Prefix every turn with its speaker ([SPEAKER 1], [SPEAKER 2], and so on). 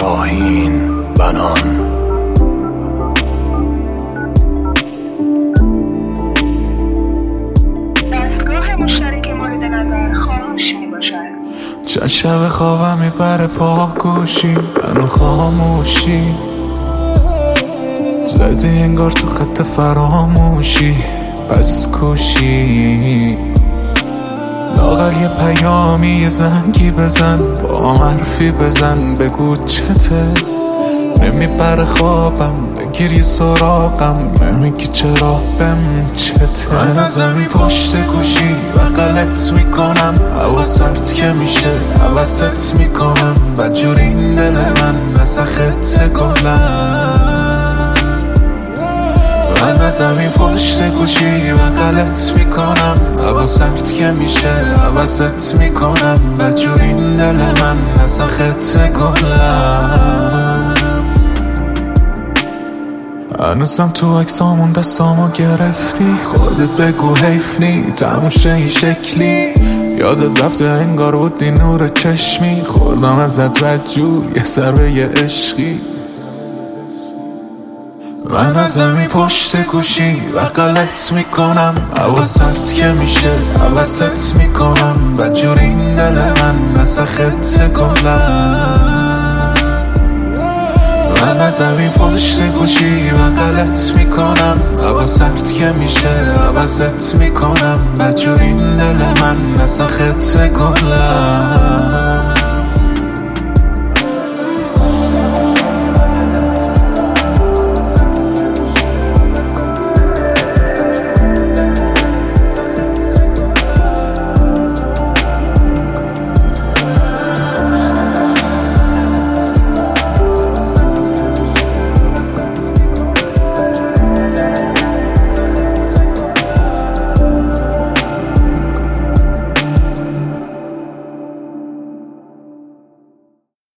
[SPEAKER 1] شاهین بنان.
[SPEAKER 2] دستگاه مشترک مورد نظر خاموش می باشد.
[SPEAKER 3] چند شب خوابم میبره پا گوشی منو خاموشی زدی انگار تو خط فراموشی پس کوشی لاغر یه پیامی یه زنگی بزن با حرفی بزن بگو چته نمیبره خوابم بگیر یه سراغم نمیگی چرا بهم چته من از زمین پشت گوشی و غلط میکنم هوا سرد که میشه حوست میکنم بدجوری دل من مثل خط گلم من از زمین پشت گوشی و غلط میکنم هوا سرد که میشه حوست میکنم بدجوری دل من مثل خط گلم هنوزم تو عکسامون دستامو گرفتی خودت بگو حیف نی تموشه این شکلی یادت رفته انگار بودی نور چشمی خوردم ازت بدجور یه ضربه یه عشقی من از زمین پشت گوشی و غلط میکنم هوا سرد که میشه حوست میکنم بدجوری دل من مثل خط گلم من از زمین پشت گوشی و غلط میکنم هوا سرد که میشه حوست میکنم بدجوری دل من مثل خط گلم